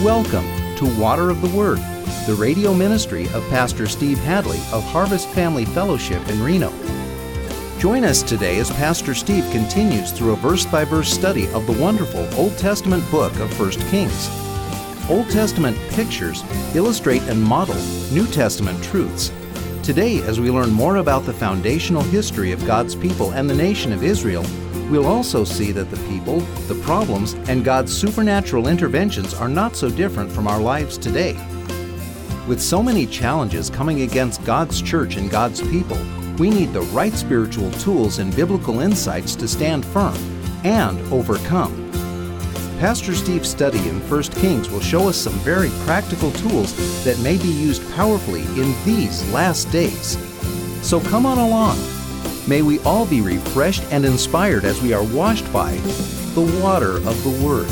Welcome to Water of the Word, the radio ministry of Pastor Steve Hadley of Harvest Family Fellowship in Reno. Join us today as Pastor Steve continues through a verse-by-verse study of the wonderful Old Testament book of 1 Kings. Old Testament pictures illustrate and model New Testament truths. Today, as we learn more about the foundational history of God's people and the nation of Israel, we'll also see that the people, the problems, and God's supernatural interventions are not so different from our lives today. With so many challenges coming against God's church and God's people, we need the right spiritual tools and biblical insights to stand firm and overcome. Pastor Steve's study in 1 Kings will show us some very practical tools that may be used powerfully in these last days. So come on along. May we all be refreshed and inspired as we are washed by the water of the Word.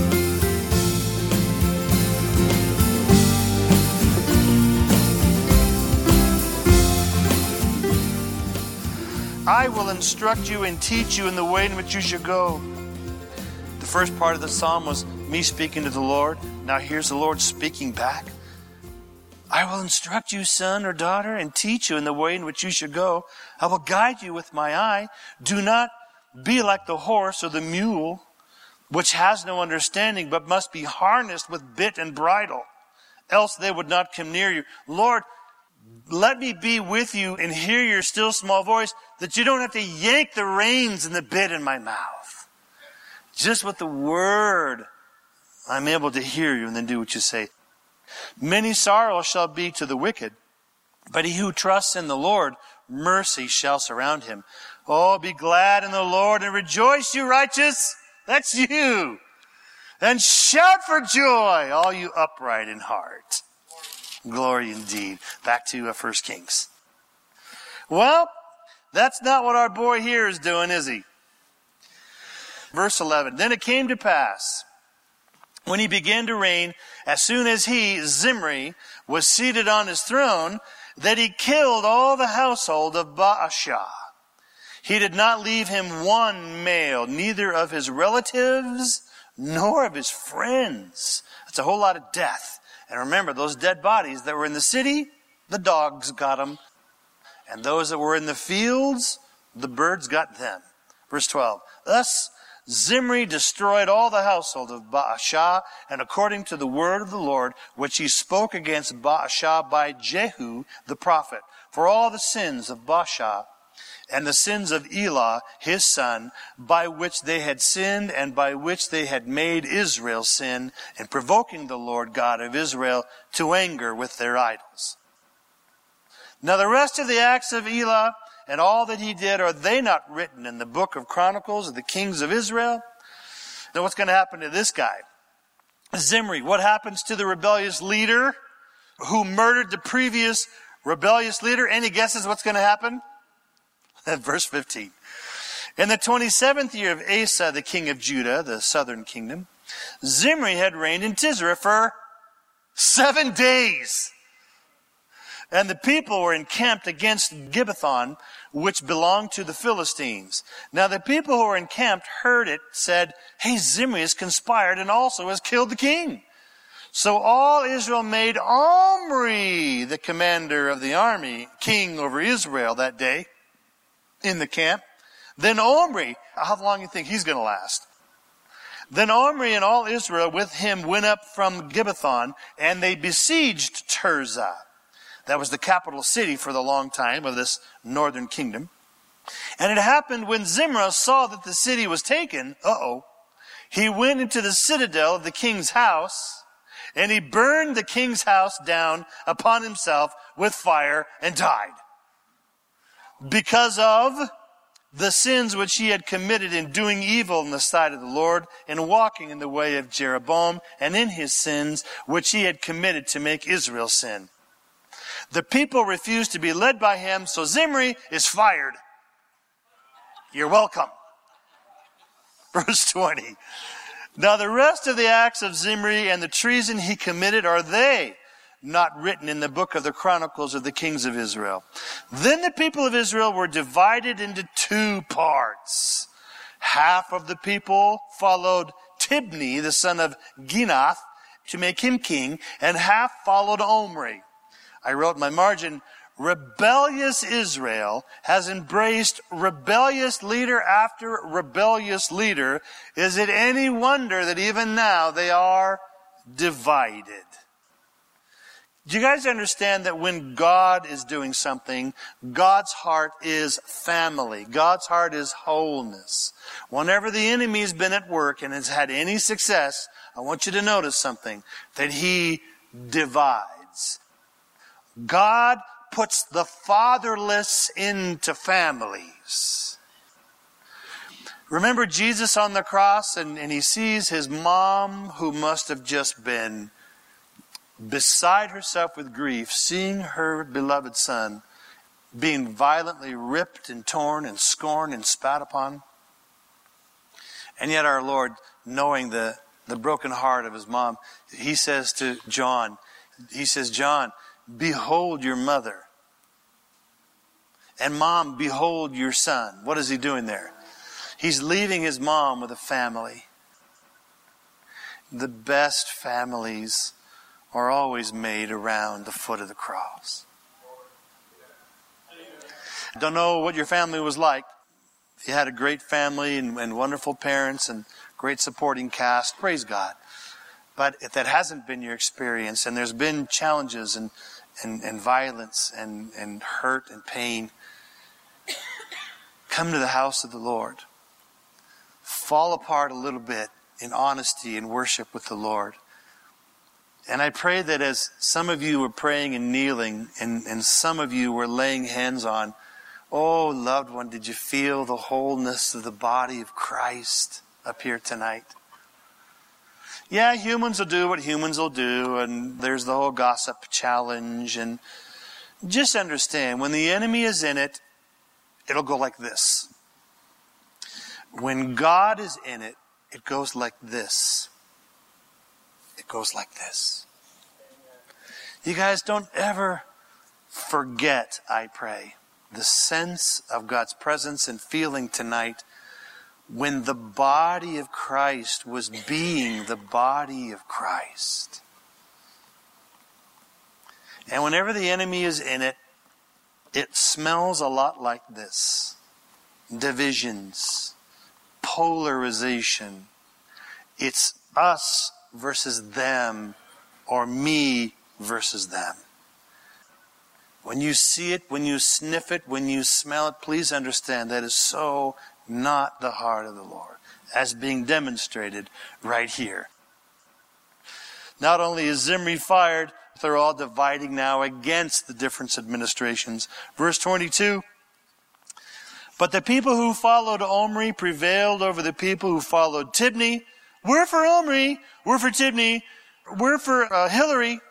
I will instruct you and teach you in the way in which you should go. The first part of the psalm was me speaking to the Lord. Now here's the Lord speaking back. I will instruct you, son or daughter, and teach you in the way in which you should go. I will guide you with my eye. Do not be like the horse or the mule, which has no understanding, but must be harnessed with bit and bridle, else they would not come near you. Lord, let me be with you and hear your still small voice, that you don't have to yank the reins and the bit in my mouth. Just with the word, I'm able to hear you and then do what you say. Many sorrows shall be to the wicked, but he who trusts in the Lord, mercy shall surround him. Oh, be glad in the Lord and rejoice, you righteous. That's you. And shout for joy, all you upright in heart. Glory indeed. Back to 1 Kings. Well, that's not what our boy here is doing, is he? Verse 11. Then it came to pass, when he began to reign, as soon as he, Zimri, was seated on his throne, that he killed all the household of Baasha. He did not leave him one male, neither of his relatives, nor of his friends. That's a whole lot of death. And remember, those dead bodies that were in the city, the dogs got them. And those that were in the fields, the birds got them. Verse 12. Thus Zimri destroyed all the household of Baasha, and according to the word of the Lord, which he spoke against Baasha by Jehu the prophet, for all the sins of Baasha, and the sins of Elah his son, by which they had sinned, and by which they had made Israel sin, and provoking the Lord God of Israel to anger with their idols. Now the rest of the acts of Elah, and all that he did, are they not written in the book of Chronicles of the kings of Israel? Now what's going to happen to this guy? Zimri. What happens to the rebellious leader who murdered the previous rebellious leader? Any guesses what's going to happen? Verse 15. In the 27th year of Asa, the king of Judah, the southern kingdom, Zimri had reigned in Tisra for 7 days. And the people were encamped against Gibbethon, which belonged to the Philistines. Now the people who were encamped heard it, said, hey, Zimri has conspired and also has killed the king. So all Israel made Omri, the commander of the army, king over Israel that day in the camp. Then Omri, how long do you think he's going to last? Then Omri and all Israel with him went up from Gibbethon, and they besieged Tirzah. That was the capital city for the long time of this northern kingdom. And it happened when Zimri saw that the city was taken, he went into the citadel of the king's house, and he burned the king's house down upon himself with fire and died. Because of the sins which he had committed in doing evil in the sight of the Lord, and walking in the way of Jeroboam, and in his sins which he had committed to make Israel sin. The people refused to be led by him, so Zimri is fired. You're welcome. Verse 20. Now the rest of the acts of Zimri and the treason he committed, are they not written in the book of the Chronicles of the kings of Israel? Then the people of Israel were divided into 2 parts. Half of the people followed Tibni, the son of Ginath, to make him king, and half followed Omri. I wrote in my margin, rebellious Israel has embraced rebellious leader after rebellious leader. Is it any wonder that even now they are divided? Do you guys understand that when God is doing something, God's heart is family. God's heart is wholeness. Whenever the enemy's been at work and has had any success, I want you to notice something, that he divides. God puts the fatherless into families. Remember Jesus on the cross, and he sees his mom, who must have just been beside herself with grief, seeing her beloved son being violently ripped and torn and scorned and spat upon. And yet our Lord, knowing the broken heart of his mom, he says to John, John, behold your mother. And mom, behold your son. What is he doing there? He's leaving his mom with a family. The best families are always made around the foot of the cross. I don't know what your family was like. If you had a great family and wonderful parents and great supporting cast, praise God. But if that hasn't been your experience, and there's been challenges and violence and hurt and pain, come to the house of the Lord. Fall apart a little bit in honesty and worship with the Lord. And I pray that as some of you were praying and kneeling, and some of you were laying hands on, oh, loved one, did you feel the wholeness of the body of Christ up here tonight? Yeah, humans will do what humans will do, and there's the whole gossip challenge. And just understand, when the enemy is in it, it'll go like this. When God is in it, it goes like this. It goes like this. You guys, don't ever forget, I pray, the sense of God's presence and feeling tonight when the body of Christ was being the body of Christ. And whenever the enemy is in it, it smells a lot like this. Divisions, polarization. It's us versus them, or me versus them. When you see it, when you sniff it, when you smell it, please understand that is so not the heart of the Lord, as being demonstrated right here. Not only is Zimri fired, they're all dividing now against the different administrations. Verse 22, but the people who followed Omri prevailed over the people who followed Tibni. We're for Omri. We're for Tibni. We're for Hillary.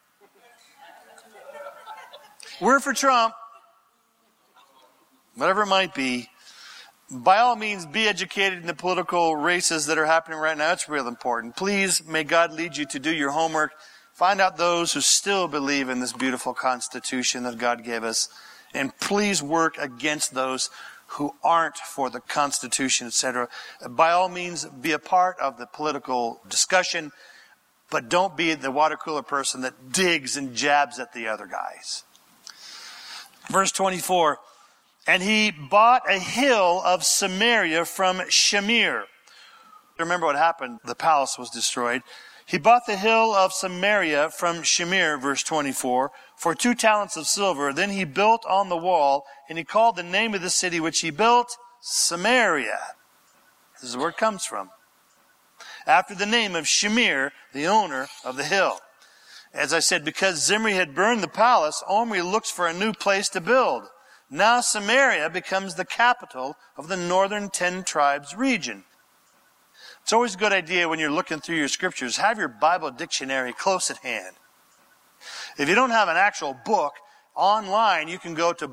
We're for Trump. Whatever it might be. By all means, be educated in the political races that are happening right now. It's real important. Please, may God lead you to do your homework. Find out those who still believe in this beautiful Constitution that God gave us. And please work against those who aren't for the Constitution, etc. By all means, be a part of the political discussion, but don't be the water cooler person that digs and jabs at the other guys. Verse 24, and he bought a hill of Samaria from Shamir. Remember what happened? The palace was destroyed. He bought the hill of Samaria from Shamir, verse 24, for 2 talents of silver. Then he built on the wall, and he called the name of the city which he built Samaria. This is where it comes from. After the name of Shamir, the owner of the hill. As I said, because Zimri had burned the palace, Omri looks for a new place to build. Now Samaria becomes the capital of the northern 10 tribes region. It's always a good idea when you're looking through your scriptures, have your Bible dictionary close at hand. If you don't have an actual book, online you can go to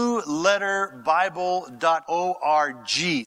blueletterbible.org.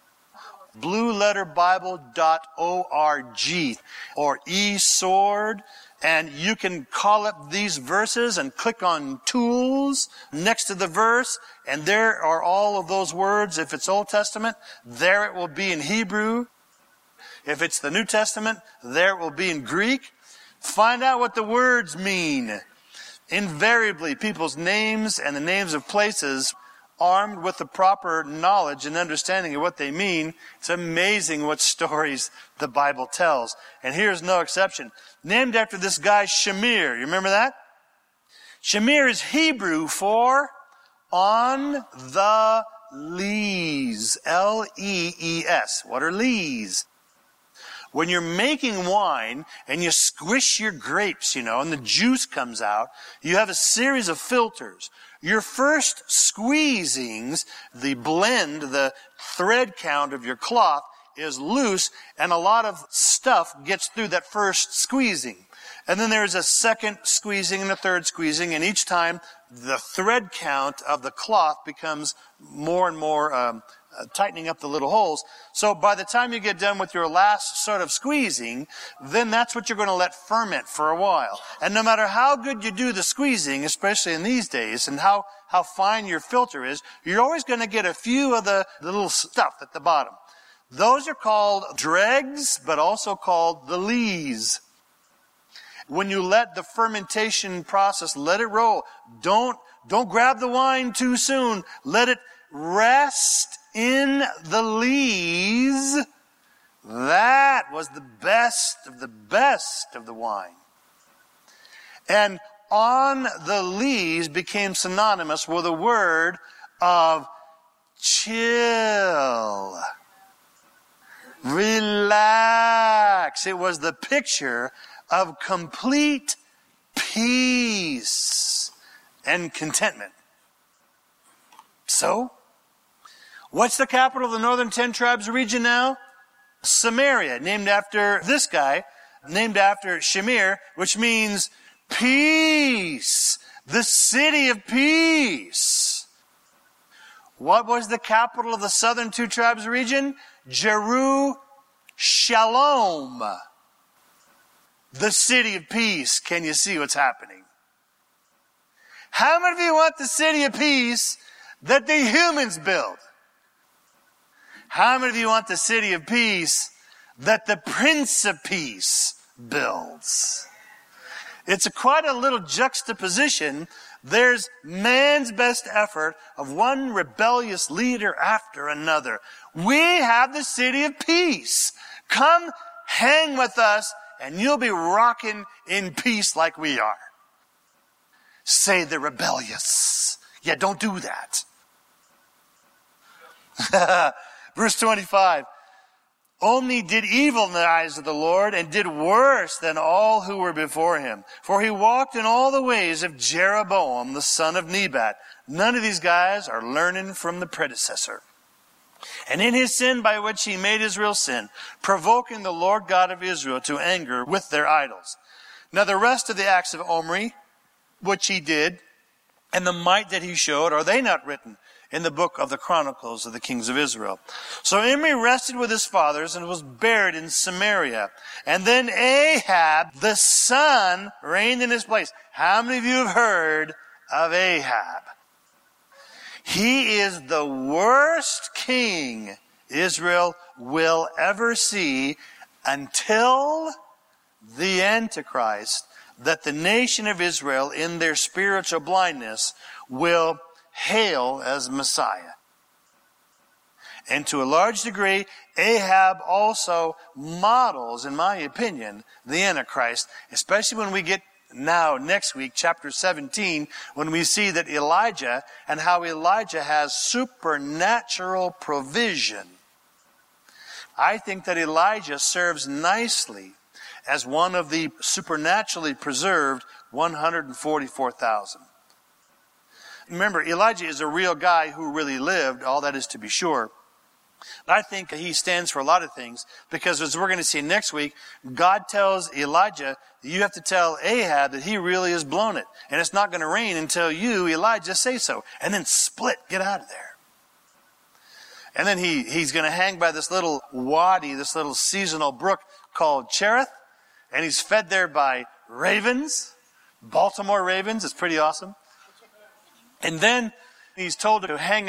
blueletterbible.org or eSword, and you can call up these verses and click on tools next to the verse, and there are all of those words. If it's Old Testament, there it will be in Hebrew. If it's the New Testament, there it will be in Greek. Find out what the words mean. Invariably, people's names and the names of places, armed with the proper knowledge and understanding of what they mean, it's amazing what stories the Bible tells. And here's no exception. Named after this guy Shamir. You remember that? Shamir is Hebrew for on the lees. L-E-E-S. What are lees? When you're making wine and you squish your grapes, and the juice comes out, you have a series of filters. Your first squeezings, the blend, the thread count of your cloth is loose, and a lot of stuff gets through that first squeezing. And then there's a second squeezing and a third squeezing, and each time the thread count of the cloth becomes more and more tightening up the little holes. So by the time you get done with your last sort of squeezing, then that's what you're going to let ferment for a while. And no matter how good you do the squeezing, especially in these days, and how fine your filter is, you're always going to get a few of the little stuff at the bottom. Those are called dregs, but also called the lees. When you let the fermentation process, let it roll. Don't grab the wine too soon. Let it rest in the lees. That was the best of the wine. And on the lees became synonymous with a word of chill. Relax. It was the picture of complete peace and contentment. So, what's the capital of the northern 10 tribes region now? Samaria, named after this guy, named after Shamir, which means peace, the city of peace. What was the capital of the southern 2 tribes region? Jerusalem, the city of peace. Can you see what's happening? How many of you want the city of peace that the humans build? How many of you want the city of peace that the Prince of Peace builds? It's quite a little juxtaposition. There's man's best effort of one rebellious leader after another. We have the city of peace. Come hang with us and you'll be rocking in peace like we are. Say the rebellious. Yeah, don't do that. Verse 25. Only did evil in the eyes of the Lord and did worse than all who were before him. For he walked in all the ways of Jeroboam, the son of Nebat. None of these guys are learning from the predecessor. And in his sin by which he made Israel sin, provoking the Lord God of Israel to anger with their idols. Now the rest of the acts of Omri, which he did, and the might that he showed, are they not written in the book of the Chronicles of the kings of Israel? So Omri rested with his fathers and was buried in Samaria. And then Ahab, the son, reigned in his place. How many of you have heard of Ahab? He is the worst king Israel will ever see until the Antichrist, that the nation of Israel in their spiritual blindness will hail as Messiah. And to a large degree, Ahab also models, in my opinion, the Antichrist, especially when we get now next week, chapter 17, when we see that Elijah and how Elijah has supernatural provision. I think that Elijah serves nicely as one of the supernaturally preserved 144,000. Remember, Elijah is a real guy who really lived, all that is to be sure. I think he stands for a lot of things, because as we're going to see next week, God tells Elijah, you have to tell Ahab that he really has blown it. And it's not going to rain until you, Elijah, say so. And then split, get out of there. And then he's going to hang by this little wadi, this little seasonal brook called Cherith. And he's fed there by ravens, Baltimore ravens. It's pretty awesome. And then he's told to hang out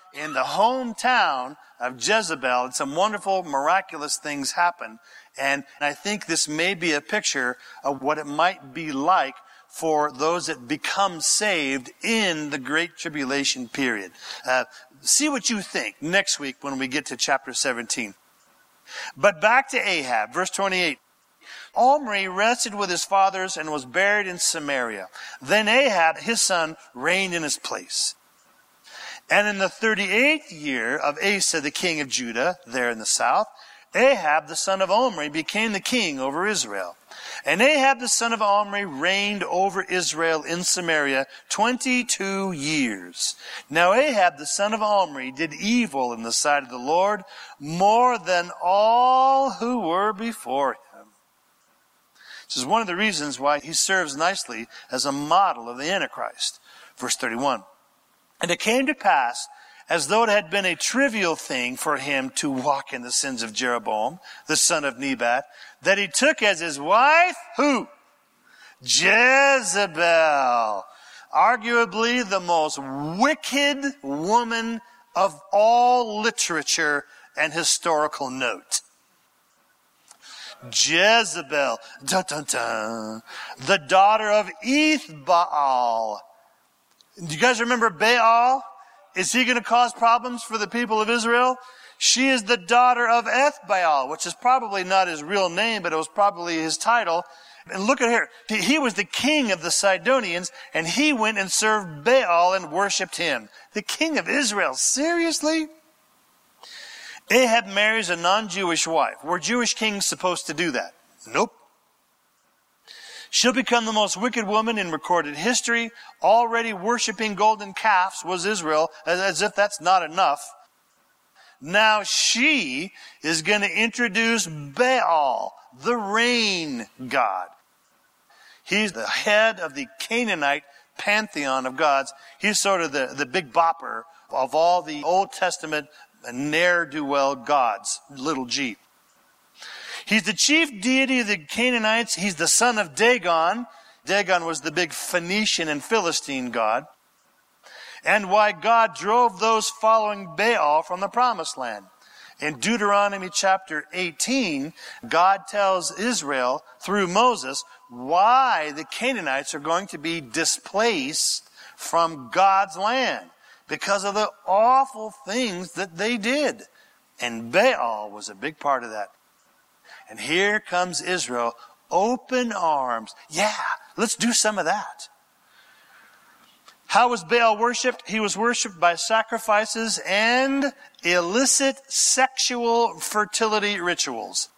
in the hometown of Jezebel, and some wonderful, miraculous things happened. And I think this may be a picture of what it might be like for those that become saved in the Great Tribulation period. See what you think next week when we get to chapter 17. But back to Ahab, verse 28. Omri rested with his fathers and was buried in Samaria. Then Ahab, his son, reigned in his place. And in the 38th year of Asa, the king of Judah, there in the south, Ahab, the son of Omri, became the king over Israel. And Ahab, the son of Omri, reigned over Israel in Samaria 22 years. Now Ahab, the son of Omri, did evil in the sight of the Lord more than all who were before him. This is one of the reasons why he serves nicely as a model of the Antichrist. Verse 31. And it came to pass, as though it had been a trivial thing for him to walk in the sins of Jeroboam, the son of Nebat, that he took as his wife, who? Jezebel. Arguably the most wicked woman of all literature and historical note. Jezebel, dun, dun, dun, the daughter of Ethbaal. Do you guys remember Baal? Is he going to cause problems for the people of Israel? She is the daughter of Ethbaal, which is probably not his real name, but it was probably his title. And look at here. He was the king of the Sidonians, and he went and served Baal and worshipped him. The king of Israel. Seriously? Ahab marries a non-Jewish wife. Were Jewish kings supposed to do that? Nope. She'll become the most wicked woman in recorded history. Already worshiping golden calves was Israel, as if that's not enough. Now she is going to introduce Baal, the rain god. He's the head of the Canaanite pantheon of gods. He's sort of the big bopper of all the Old Testament ne'er-do-well gods, little g. He's the chief deity of the Canaanites. He's the son of Dagon. Dagon was the big Phoenician and Philistine god. And why God drove those following Baal from the promised land. In Deuteronomy chapter 18, God tells Israel through Moses why the Canaanites are going to be displaced from God's land. Because of the awful things that they did. And Baal was a big part of that. And here comes Israel, open arms. Yeah, let's do some of that. How was Baal worshipped? He was worshipped by sacrifices and illicit sexual fertility rituals.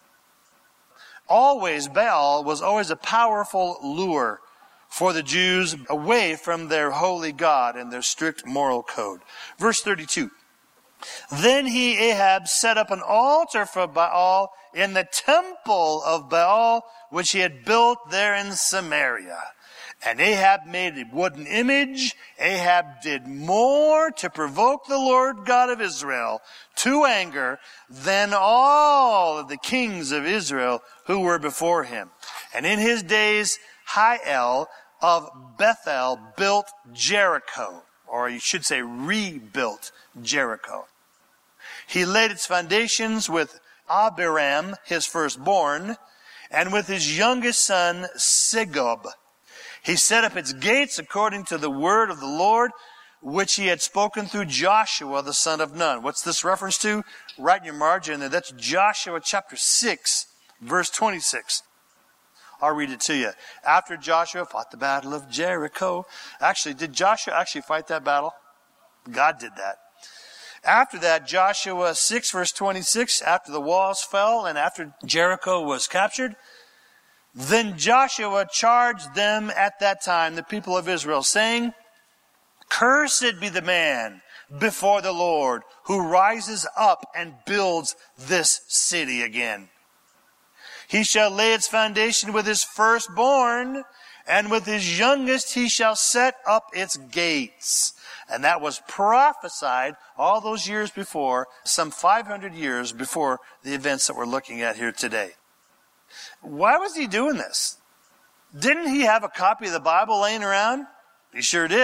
Baal was always a powerful lure for the Jews away from their holy God and their strict moral code. Verse 32. Then Ahab, set up an altar for Baal in the temple of Baal, which he had built there in Samaria. And Ahab made a wooden image. Ahab did more to provoke the Lord God of Israel to anger than all of the kings of Israel who were before him. And in his days, Hiel of Bethel built Jericho, or you should say rebuilt Jericho. He laid its foundations with Abiram, his firstborn, and with his youngest son, Segub. He set up its gates according to the word of the Lord, which he had spoken through Joshua, the son of Nun. What's this reference to? Right in your margin there. That's Joshua chapter 6, verse 26. I'll read it to you. After Joshua fought the battle of Jericho. Actually, did Joshua actually fight that battle? God did that. After that, Joshua 6, verse 26, after the walls fell and after Jericho was captured, then Joshua charged them at that time, the people of Israel, saying, Cursed be the man before the Lord who rises up and builds this city again. He shall lay its foundation with his firstborn, and with his youngest he shall set up its gates. And that was prophesied all those years before, some 500 years before the events that we're looking at here today. Why was he doing this? Didn't he have a copy of the Bible laying around? He sure did.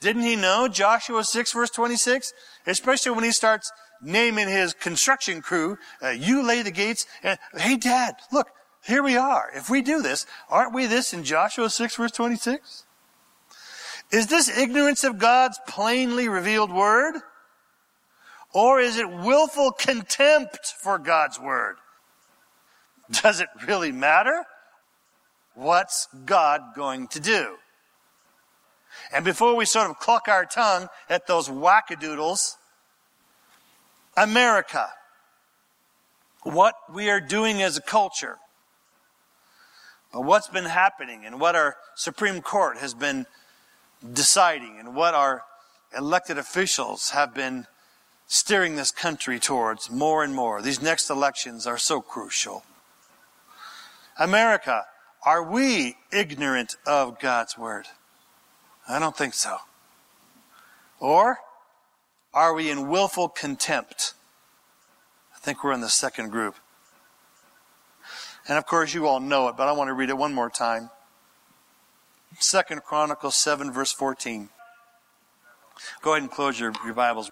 Didn't he know Joshua 6 verse 26? Especially when he starts naming his construction crew, you lay the gates. Hey, Dad, look, here we are. If we do this, aren't we this in Joshua 6 verse 26? Is this ignorance of God's plainly revealed word? Or is it willful contempt for God's word? Does it really matter? What's God going to do? And before we sort of cluck our tongue at those wackadoodles, America, what we are doing as a culture, what's been happening and what our Supreme Court has been deciding and what our elected officials have been steering this country towards more and more. These next elections are so crucial. America, are we ignorant of God's word? I don't think so. Or are we in willful contempt? I think we're in the second group. And of course you all know it, but I want to read it one more time. 2 Chronicles 7 verse 14. Go ahead and close your Bibles.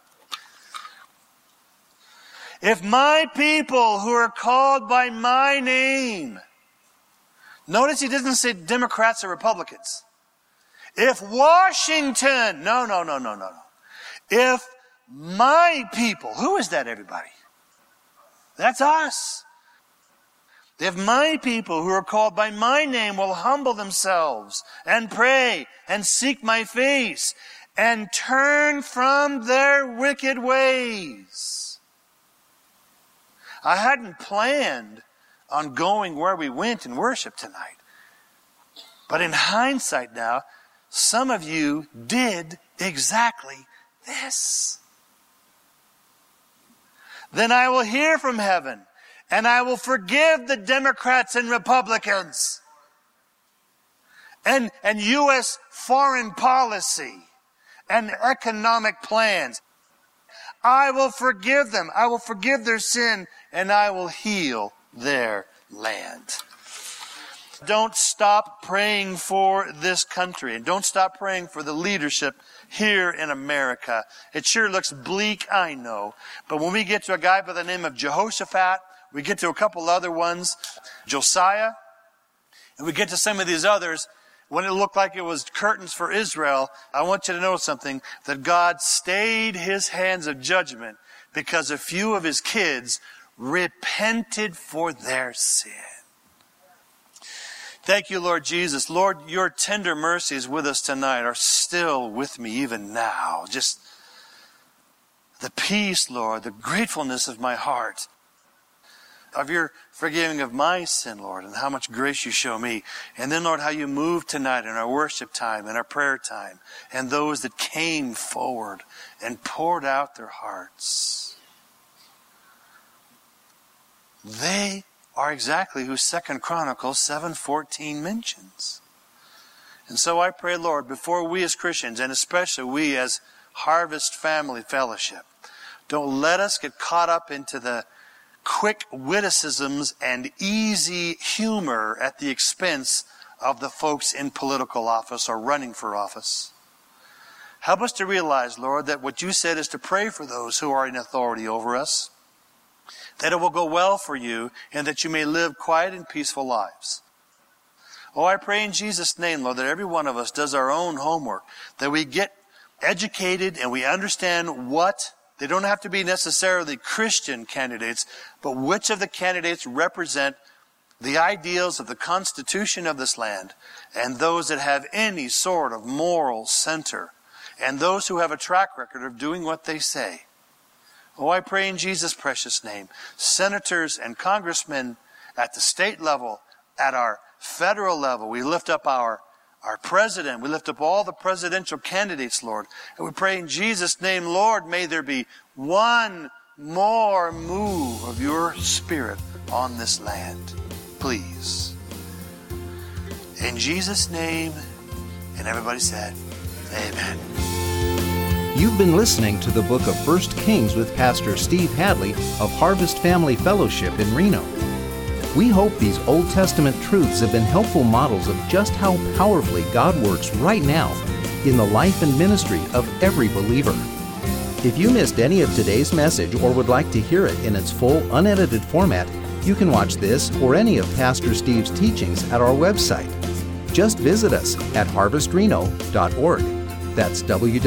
If my people who are called by my name, notice he doesn't say Democrats or Republicans. If Washington, no. If my people, who is that, everybody? That's us. If my people who are called by my name will humble themselves and pray and seek my face and turn from their wicked ways. I hadn't planned on going where we went in worship tonight. But in hindsight now, some of you did exactly this. Then I will hear from heaven, and I will forgive the Democrats and Republicans and U.S. foreign policy and economic plans. I will forgive them. I will forgive their sin, and I will heal their land. Don't stop praying for this country, and don't stop praying for the leadership here in America. It sure looks bleak, I know. But when we get to a guy by the name of Jehoshaphat, we get to a couple other ones, Josiah, and we get to some of these others, when it looked like it was curtains for Israel, I want you to know something, that God stayed his hands of judgment because a few of his kids repented for their sin. Thank you, Lord Jesus. Lord, your tender mercies with us tonight are still with me even now. Just the peace, Lord, the gratefulness of my heart, of your forgiving of my sin, Lord, and how much grace you show me. And then, Lord, how you move tonight in our worship time and our prayer time, and those that came forward and poured out their hearts. They are exactly who 2 Chronicles 7:14 mentions. And so I pray, Lord, before we as Christians, and especially we as Harvest Family Fellowship, don't let us get caught up into the quick witticisms and easy humor at the expense of the folks in political office or running for office. Help us to realize, Lord, that what you said is to pray for those who are in authority over us, that it will go well for you, and that you may live quiet and peaceful lives. Oh, I pray in Jesus' name, Lord, that every one of us does our own homework, that we get educated and we understand what, they don't have to be necessarily Christian candidates, but which of the candidates represent the ideals of the Constitution of this land, and those that have any sort of moral center, and those who have a track record of doing what they say. Oh, I pray in Jesus' precious name, senators and congressmen at the state level, at our federal level, we lift up our president, we lift up all the presidential candidates, Lord, and we pray in Jesus' name, Lord, may there be one more move of your Spirit on this land, please. In Jesus' name, and everybody said, amen. You've been listening to the book of 1 Kings with Pastor Steve Hadley of Harvest Family Fellowship in Reno. We hope these Old Testament truths have been helpful models of just how powerfully God works right now in the life and ministry of every believer. If you missed any of today's message or would like to hear it in its full, unedited format, you can watch this or any of Pastor Steve's teachings at our website. Just visit us at harvestreno.org. That's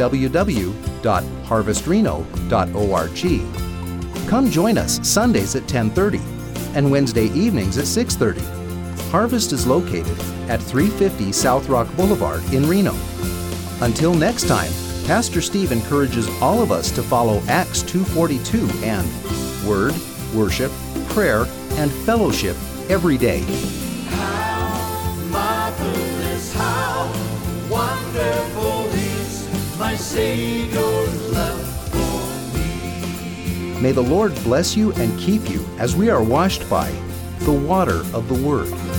www.harvestreno.org. Come join us Sundays at 10:30 and Wednesday evenings at 6:30. Harvest is located at 350 South Rock Boulevard in Reno. Until next time, Pastor Steve encourages all of us to follow Acts 2:42 and Word, Worship, Prayer, and Fellowship every day. How marvelous, how wonderful is my Savior's love for me. May the Lord bless you and keep you as we are washed by the water of the Word.